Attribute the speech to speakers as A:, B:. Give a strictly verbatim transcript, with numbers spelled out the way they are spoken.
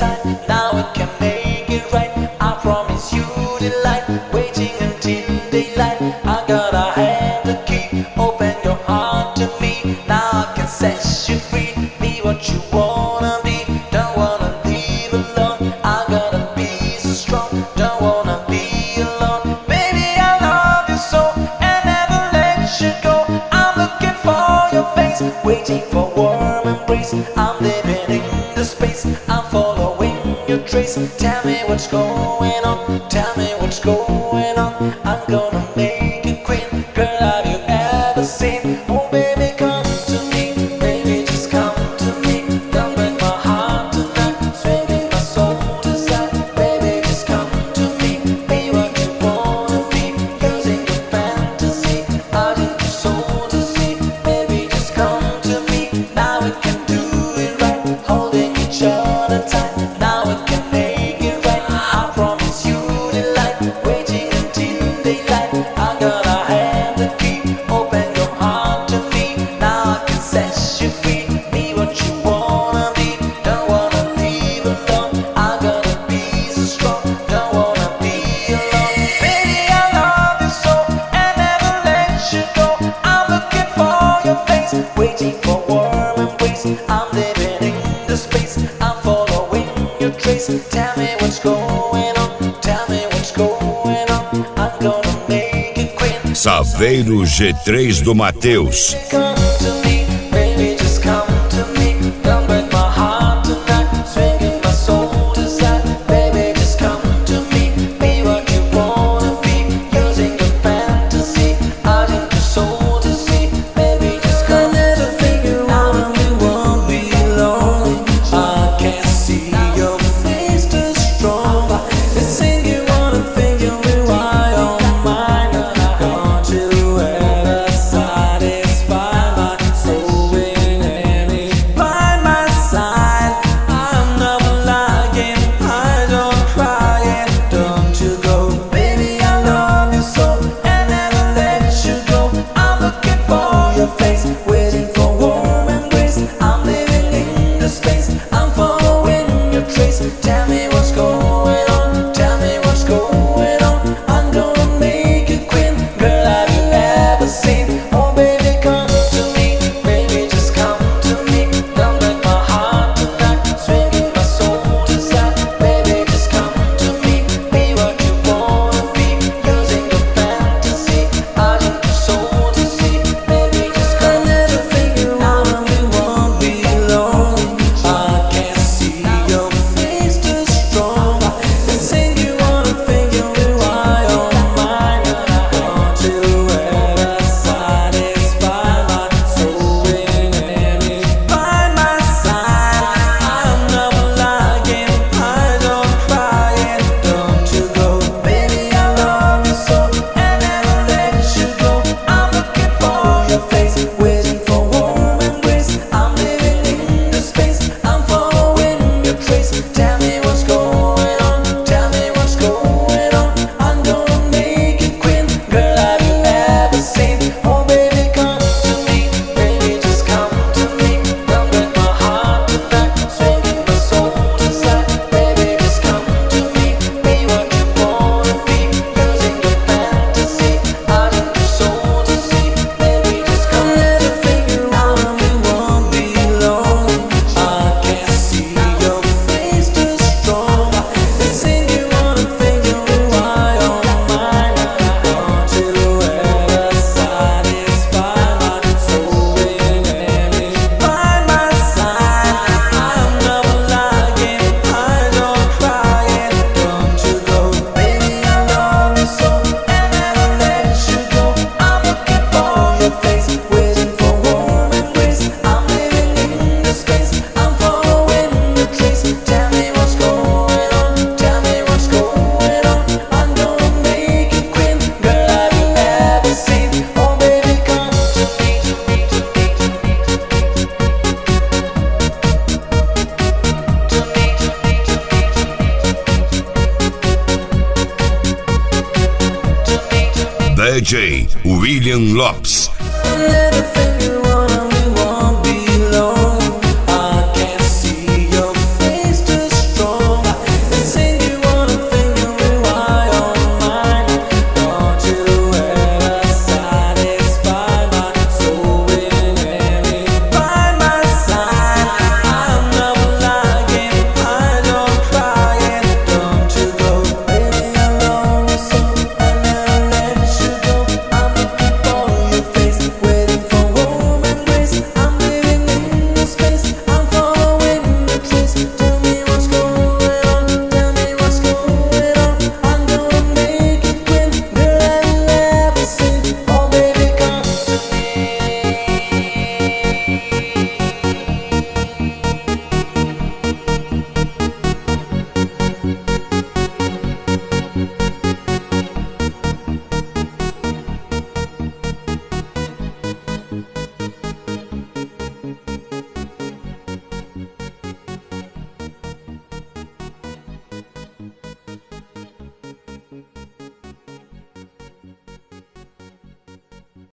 A: time. Now we can make it right. I promise you delight. Waiting until daylight. I got a hand to keep. Open your heart to me. Now I can set you free. Be what you wanna be. Don't wanna leave alone. I gotta be so strong. Don't wanna be alone. Baby, I love you so and never let you go. I'm looking for your face, waiting for warm embrace. I'm living in the space. I'm following your trace. Tell me what's going on. Tell me what's going on. I'm gonna make it quick. Girl, have you ever seen? Oh, baby, come to me. Baby, just come to me. Don't break my heart tonight. Swinging my soul desire. Baby, just come to me. Be what you wanna be. Using your fantasy. Out in your soul to see. Baby, just come to me. Now we can do it right. Holding each other tight. Now we can make it right. I promise you delight. Waiting until daylight. I got a hand to keep. Open your heart to me. Now I can set you free. Be what you wanna be. Don't wanna leave alone. I gotta be so strong. Don't wanna be alone. Baby, I love you so and never let you go. I'm looking for your face, waiting for warm embrace. I'm living in the space. I'm following your trace. Tell me what's going on. Tell me what's going on. I'm gonna make it quick.
B: Saveiro G três do Mateus.
A: Come to me, baby, just come to me. Don't break my heart tonight. Swinging my soul desire. Baby, just come to me. Be what you wanna be. Using your fantasy. Out in your soul to see. Baby, just come. I never figure out when we won't be lonely. I can't see your face too strong. It's in you wanna figure me why on mine. Don't you ever satisfy my soul in any by my side. I'm not lying, I don't cry it. Don't you go, baby, I love you so and never let you go. I'm looking for your face, waiting for warm embrace. I'm living in the space, I'm following your trace. Tell me what's going on, tell me what's going on. I'm gonna make it quick. Girl, have you ever seen? Oh, baby, come to me. Baby, just come to me. Don't break my heart tonight. Swinging my soul desire. Baby, just come to me. Be what you wanna be. Using your fantasy. Out in your soul to see. Baby, just come. I never figure out when we won't be lonely. I can't see your face too strong. It's in you wanna figure me why on mine. Don't you ever satisfy my soul in any by my side. I'm not lying, I don't cry it. Don't you go, baby, I love you so and never let you go. I'm looking for your face, waiting for warm embrace. I'm living in the space, I'm following your trace. Tell me what's going on, tell me what's going on. I'm gonna make it quick. Girl, have you ever seen? Oh, baby, come to me. Baby, just come to me. Don't break my heart tonight. Swinging my soul desire. Baby, just come to me. Be what you wanna be. Using your fantasy. Out in your soul to see. Baby, just come. I never figure out when we won't be lonely. I can't see your face too strong. It's in you wanna figure me why on mine. Don't you ever satisfy my soul in any by my side. I'm not lying, I don't cry it. Don't you go, baby, I love you so and never let you go. I'm looking for your face, waiting for warm embrace. I'm living in the space, I'm following your trace. Tell me what's going on, tell me what's going on. I'm gonna make it quick. Girl, have you ever seen? Oh, baby, come to me, to me, to me, to me, to me, to me, to me, to me, to me, to me.
B: D J William Lopes.
A: I never